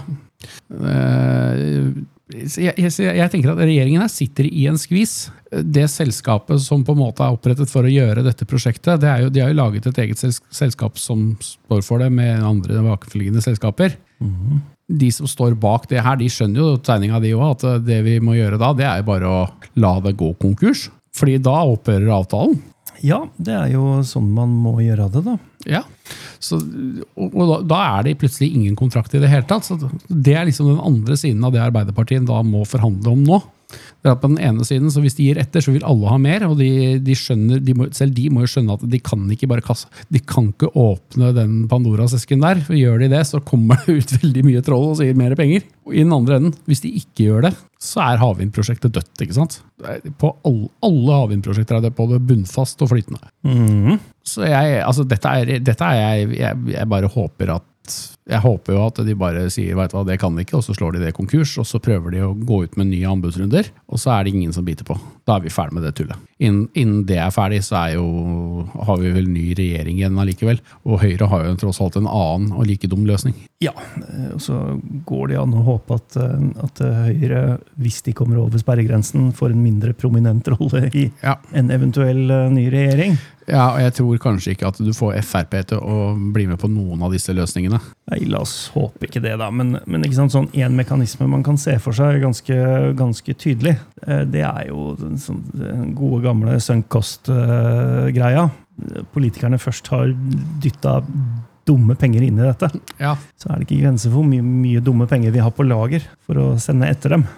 B: Jeg, jeg, jeg tenker at regjeringen her sitter i en skvis. Det selskapet som på en måte er opprettet for å gjøre dette prosjektet, det er jo, de har jo laget et eget selskap som står for det med andre bakenforliggende selskaper. Mm-hmm. De som står bak det her, de skjønner jo tegninga de også, at det vi må gjøre da, det er jo bare å la det gå konkurs. Fordi da opphører avtalen.
A: Ja, det er jo sånn man må gjøre det da.
B: Ja, så, og, og da, da er det plutselig ingen kontrakt i det hele tatt. Så det er liksom den andre siden av det Arbeiderpartiet da må forhandle om nå. Det er på den ene siden, så hvis de gir etter, så vil alle ha mer, og de, de skjønner, de må, selv de må jo skjønne at de kan ikke bare kasse, de kan ikke åpne den Pandoras-esken der, for gjør de det, så kommer det ut veldig mye troll og sier mer penger. Og i den andre enden, hvis de ikke gjør det, så er havvindprosjektet dødt, ikke sant? På alle, alle havvindprosjekter er det både bunnfast og flytende. Mm. Så jeg, altså dette er, dette er jeg, jeg, jeg bare håper at Jeg håper jo at de bare sier, vet du hva, det kan de ikke, og så slår de det konkurs, og så prøver de å gå ut med nye anbudsrunder, og så er det ingen som biter på. Da er vi ferdig med det tullet. Innen, innen det er ferdig, så er jo, har vi vel ny regjering igjen allikevel, og Høyre har jo tross alt en annen og like dum løsning.
A: Ja, og så går det an å håpe at, at Høyre, hvis de kommer over sperregrensen, får en mindre prominent rolle i ja. En eventuell ny regjering.
B: Ja, og jeg tror kanskje ikke at du får F R P til å bli med på noen av disse løsningene.
A: Nei, la oss håpe ikke det da, men, men ikke sant, sånn en mekanisme man kan se for seg ganske, ganske tydelig, det er jo den, sånn, den gode gamle sunk cost-greia. Politikerne først har dyttet dumme penger inn i dette,
B: ja.
A: Så er det ikke grenser for hvor mye, mye dumme penger vi har på lager for å sende etter dem.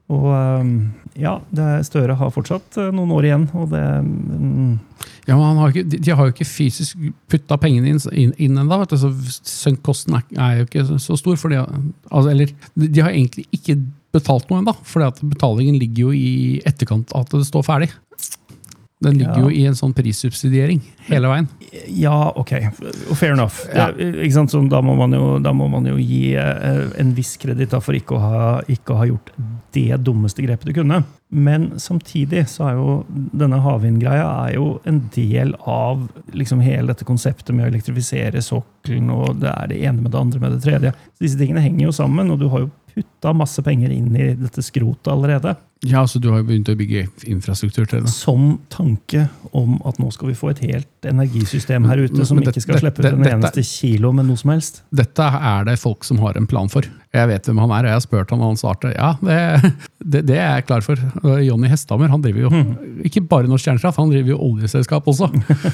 A: Og ja, det Støre har fortsatt noen år igjen, og det... Mm.
B: Ja, men han har ikke, de har jo ikke fysisk puttet pengene inn, inn, inn enda, vet du, så sønkkosten er, er jo ikke så stor, fordi, altså, eller de har egentlig ikke betalt noe enda, fordi at betalingen ligger jo i etterkant at det står ferdig. Den ligger ja. jo i en sånn prissubsidiering hele veien.
A: Ja, ok. Fair enough. Ja. Det, ikke sant? Så da, må man jo, da må man jo gi en viss kreditt for ikke å, ha, ikke å ha gjort det dummeste grepet du kunne. Men samtidig så er jo denne havvindgreia er jo en del av liksom hele dette konseptet med å elektrifisere sokkelen, og det er det ene med det andre med det tredje. Så disse tingene henger jo sammen, og du har jo puttet masse penger inn i dette skrotet allerede.
B: Ja, så du har jo begynt å bygge infrastruktur til det.
A: Som tanke om at nå skal vi få et helt energisystem her ute som det, ikke skal slippe ut en dette, eneste kilo med noe som helst.
B: Dette er det folk som har en plan for. Jeg vet hvem han er, og jeg har spurt han og han svarte. Ja, det, det, det er jeg klar for. Jonny Hesthammer, han driver jo mm. ikke bare Norsk Kjernekraft, han driver jo oljeselskap også.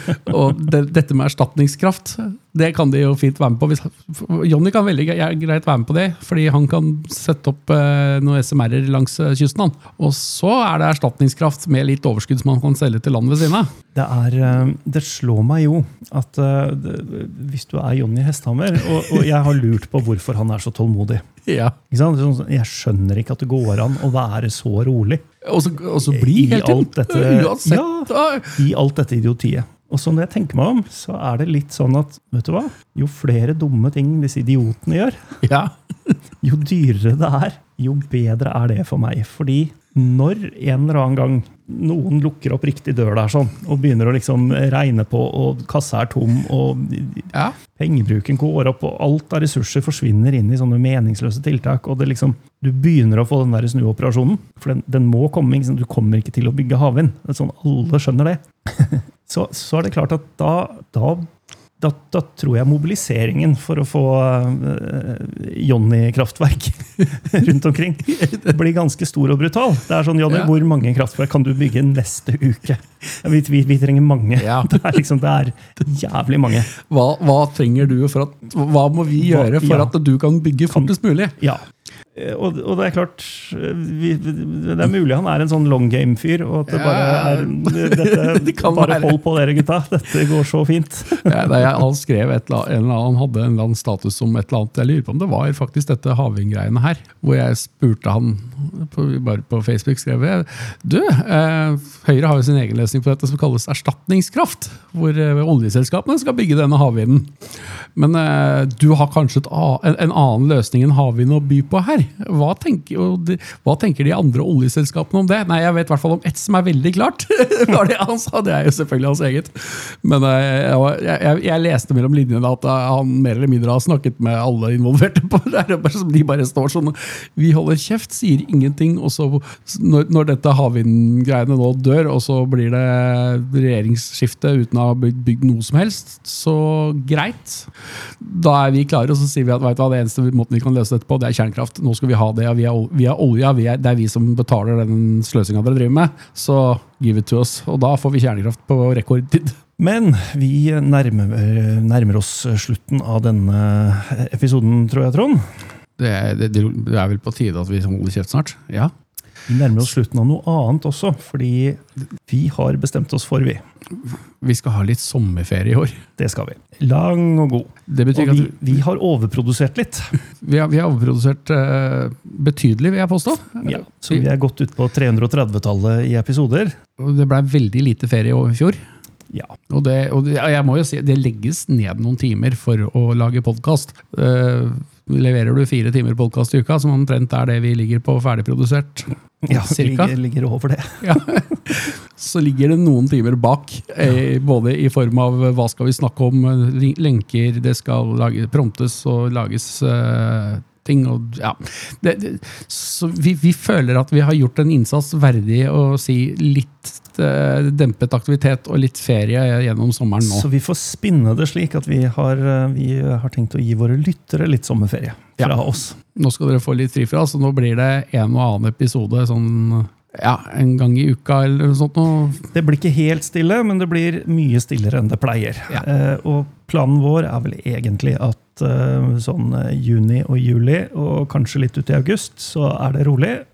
B: Og det, dette med erstatningskraft, det kan de jo fint være med på. Hvis, Jonny kan veldig greit være med på det, fordi han kan sette opp eh, noen S M R-er langs kysten han. Og så er det erstatningskraft med litt overskudd som man kan selge til land ved siden av.
A: Det, er, det slår meg jo at det, hvis du er Jonny Hesthammer, og, og jeg har lurt på hvorfor han er så tålmodig.
B: Ja.
A: Ikke sant? Jeg skjønner ikke at det går an å være så rolig.
B: Og så, og så bli helt
A: alt dette, ja, i alt dette idiotiet. Og så når jeg tenker meg om, så er det litt sånn at, vet du hva? Jo flere dumme ting disse idiotene gjør,
B: ja.
A: jo dyrere det er, jo bedre er det for meg. Fordi når en eller annen gang noen lukker opp riktig dør der sånn, og begynner å liksom regne på, og kassa er tom, og
B: ja.
A: pengebruken går opp, og alt av ressurser forsvinner inn i sånne meningsløse tiltak, og det liksom, du begynner å få den der snuoperasjonen, for den, den må komme, liksom, du kommer ikke til å bygge havvind. Det er sånn, alle skjønner det. så, så er det klart at da, da Da, da tror jeg mobiliseringen for å få uh, Jonny-kraftverk rundt omkring blir ganske stor og brutal. Det er sånn, Jonny, ja. Hvor mange kraftverk kan du bygge neste uke? Vi, vi, vi trenger mange. Ja. Det er liksom, det er jævlig mange.
B: Hva, hva trenger du for at, hva må vi gjøre for ja. at du kan bygge fortest mulig?
A: Ja. Og, og det er klart, vi, det er mulig han er en sånn long game-fyr, og at det bare er, dette, det bare hold på dere gutta, dette går så fint.
B: Ja, da jeg han skrev et eller annet, han hadde en eller annen status om et eller annet, jeg lurer på om det var faktisk dette havvindgreiene her, hvor jeg spurte han, på, bare på Facebook skrev jeg, du, eh, Høyre har jo sin egen løsning på dette som kalles erstatningskraft, hvor eh, oljeselskapene skal bygge denne havvinden. Men eh, du har kanskje et, en, en annen løsning enn havvind å by på her. Hva tenker, de, hva tenker de andre oljeselskapene om det? Nei, jeg vet i hvert fall om ett som er veldig klart. var det han sa, det er jo selvfølgelig hans eget. Men jeg, jeg, jeg leste mellom linjene at han mer eller mindre har snakket med alle involverte på det her, de bare står sånn, vi holder kjeft, sier ingenting, og så når, når dette havvindgreiene nå dør, og så blir det regjeringsskifte uten å ha bygd, bygd noe som helst, så greit. Da er vi klare, og så sier vi at vet du hva, det eneste måten vi kan løse dette på, det er kjernekraft. Nå skal vi ha det, vi har, vi har olja, vi er, det er vi som betaler den sløsingen dere driver med, så give it to us, og da får vi kjernekraft på rekordtid.
A: Men vi nærmer, nærmer oss slutten av denne episoden, tror jeg, Trond.
B: Det er, det, det er vel på tide at vi holder kjeft snart, ja.
A: Vi nærmer oss slutten av noe annet også, fordi vi har bestemt oss for vi.
B: Vi skal ha litt sommerferie i år.
A: Det skal vi. Lang og god.
B: Det betyr
A: og vi,
B: at
A: vi har overprodusert litt.
B: Vi har, vi har overprodusert uh, betydelig, vil jeg påstå.
A: Ja, så vi er gått ut på tre hundre og tretti-tallet i episoder.
B: Og det ble veldig lite ferie i fjor.
A: Ja.
B: Og, det, og det, jeg må jo si, det legges ned noen timer for å lage podcast. Uh, leverer du fire timer podcast i uka, som omtrent er det vi ligger på ferdigprodusert.
A: Ja, ligger, ligger over det.
B: Ja. Så ligger det noen timer bak, eh, både i form av hva skal vi snakke om, lenker, det skal lage, promptes og lages eh, ting. Og, ja. det, det, så vi, vi føler at vi har gjort en innsats verdig å si litt eh, dempet aktivitet og litt ferie gjennom sommeren nå.
A: Så vi får spinne det slik at vi har, vi har tenkt å gi våre lyttere litt sommerferie fra ja. oss.
B: Nå skal dere få litt fri fra, så nå blir det en og annen episode sånn, ja, en gang i uka eller noe sånt. Nå.
A: Det blir ikke helt stille, men det blir mye stillere enn det pleier. Ja. Eh, og planen vår er vel egentlig at eh, sånn juni og juli, og kanskje litt ut i august, så er det rolig.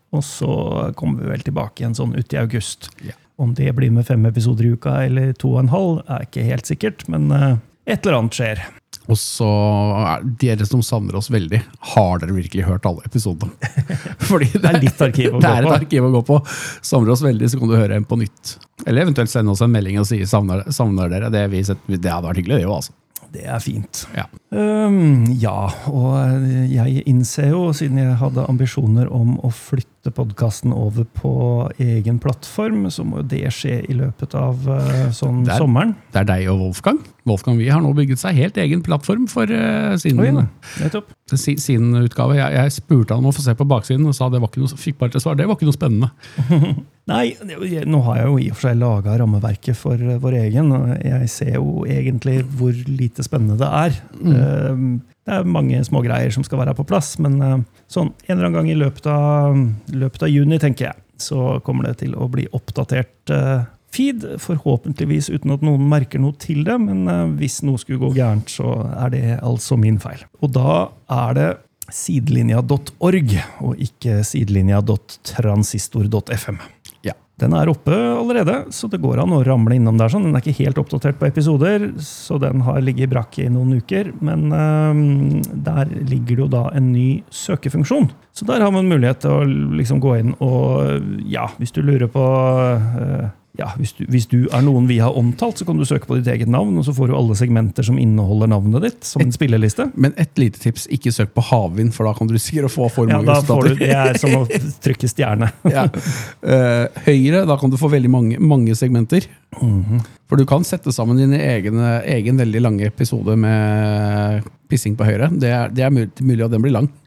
A: og så kommer vi vel tilbake igjen sånn ut i august.
B: Ja.
A: Om det blir med fem episoder i uka eller to og en halv er ikke helt sikkert, men et eller annet skjer.
B: Og så er dere som savner oss veldig, har dere virkelig hørt alle episodene? Fordi det,
A: det er litt arkiv å gå på.
B: Det er et arkiv å gå på. Savner oss veldig, så kan du høre en på nytt. Eller eventuelt sende oss en melding og si savner, savner dere. Det, vi sett, det hadde vært hyggelig, det jo altså.
A: Det er fint.
B: Ja.
A: Um, ja, og jeg innser jo, siden jeg hadde ambisjoner om å flytte podcasten over på egen plattform, så må det skje i løpet av uh, sånn
B: det er,
A: sommeren.
B: Det er deg og Wolfgang. Wolfgang, vi har nå bygget seg helt egen plattform for uh, sin,
A: Oi, nettopp.
B: sin, sin utgave. Jeg, jeg spurte han om å få se på baksiden, og sa det var ikke noe, fikk bare til svar, det var ikke noe spennende.
A: Nei, nå har jeg jo i og for seg laget rammeverket for vår egen, og jeg ser jo egentlig hvor lite spennende det er. Mm. Det er mange små greier som skal være på plass, men sånn en eller annen gang i løpet av, løpet av juni, tenker jeg, så kommer det til å bli oppdatert feed, forhåpentligvis uten at noen merker noe til det, men hvis noe skulle gå gærent, så er det altså min feil. Og da er det sidelinja punktum org, og ikke sidelinja punktum transistor punktum f m. Den er oppe allerede, så det går an å ramle innom der. Sånn. Den er ikke helt oppdatert på episoder, så den har ligget i brakk i noen uker. Men um, der ligger det jo da en ny søkefunksjon. Så der har man mulighet til å liksom gå inn og, ja, hvis du lurer på... Uh, Ja, hvis du, hvis du er noen vi har omtalt, så kan du søke på ditt eget navn, og så får du alle segmenter som inneholder navnet ditt, som en spilleliste.
B: Men et lite tips, ikke søk på havvind, for da kan du sikkert få for mange
A: ja, da
B: resultater.
A: Får du, det er som å trykke stjerne.
B: ja. uh, høyre, da kan du få veldig mange, mange segmenter. Mm-hmm. For du kan sette sammen din egen, egen veldig lange episode med pissing på høyre. Det er, det er mulig, mulig at den blir lang.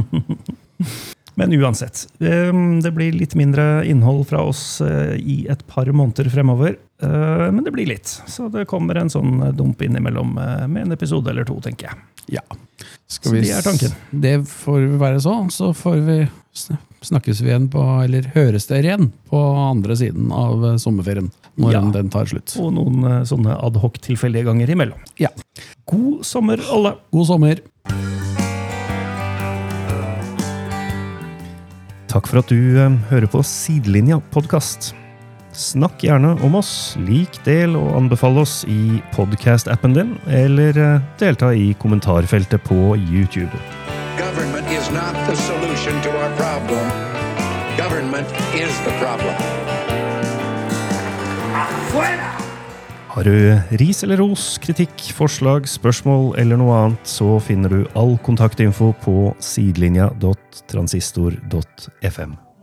A: Men uansett, det blir litt mindre innhold fra oss i et par måneder fremover, men det blir litt. Så det kommer en sånn dump innimellom med en episode eller to, tenker jeg.
B: Ja. Skal vi,
A: så det er tanken.
B: Det får være så, så får vi snakkes vi igjen på, eller høres dere igjen på andre siden av sommerferien, når ja. den tar slutt.
A: Og noen sånne ad hoc tilfeldige ganger imellom.
B: Ja.
A: God sommer, alle!
B: God sommer!
D: Takk for at du eh, hører på Sidelinja podcast. Snakk gjerne om oss, lik, del og anbefal oss i podcast-appen din, eller eh, delta i kommentarfeltet på YouTube.
C: Government is not the solution to our problem. Government is the problem.
D: Har du ris eller ros, kritikk, forslag, spørsmål eller noe annet, så finner du all kontaktinfo på sidelinja punktum transistor punktum f m.